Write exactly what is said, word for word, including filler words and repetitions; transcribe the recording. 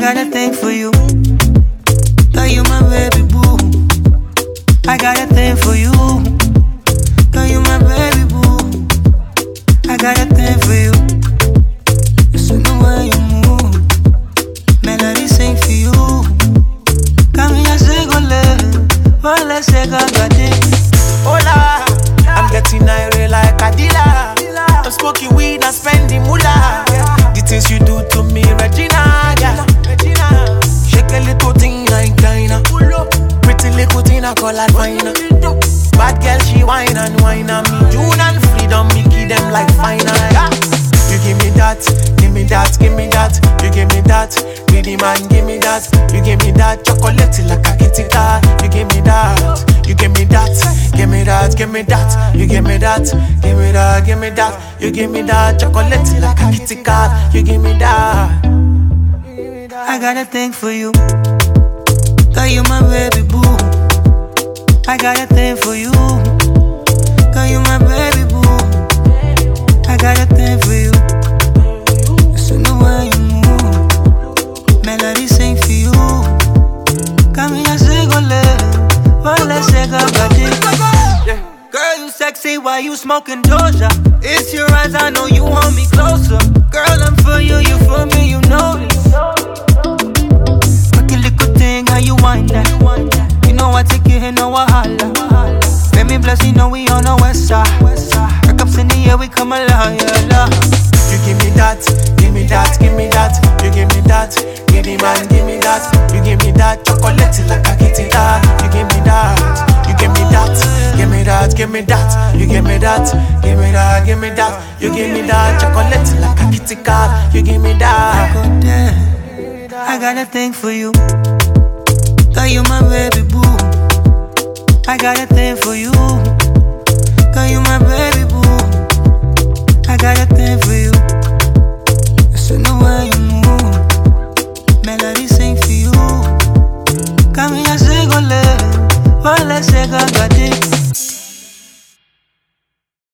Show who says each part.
Speaker 1: got a thing for you. Girl, you my baby boo. I got a thing for you. Girl, you my baby boo. I got a thing for you. Listen to the way you move. Melody sing for you. Come here, say go live. Well, let's say go got it.
Speaker 2: Hola, I'm getting irate like a dealer. I'm smoking weed and spending moolah. The things you do to me, Regina, yeah. Shake a little thing like China. Pretty little thing I call her fine. Bad girl, she whine and whine on me. June and freedom, me give them like fine. Yeah. You give me that, give me that, give me that. You give me that, greedy man, give me that. You give me that, chocolate like a kitty cat. You give me that, you give me that, give me that, give me that. You give me that, give me that, give me that. You give me that, chocolate like a kitty cat. You give me that.
Speaker 1: I got a thing for you. Girl, you my baby boo. I got a thing for you. Girl, you my baby boo. I got a thing for you. Listen to the way you move. Melody sing for you. Come here, say go live. Well, let's say go got it. Girl, you sexy while you smoking Doja. It's your eyes, I know you want me closer. Girl, I'm for you, you for me, you know this. Fucking little thing, how you wind that. You know I take you here, no wahala. Let me bless you, know we on the west side. Rock ups in the air, we come alive, yeah, love.
Speaker 2: You give me that, give me that, give me that. You give me that, give me man, give me that. You give me that, chocolate like a kitty cat. You give me that, you give me that, give me that, give me that. You give me that, give me that, give me that. You give me that, chocolate like a kitty cat. You give me that.
Speaker 1: Go there, I got a thing for you. Girl, you my baby boo. I got a thing for you. Girl, you my baby boo. I got a thing for you. Listen to the way you move. Melody sing for you. Come here, say go live. Well, let's say go.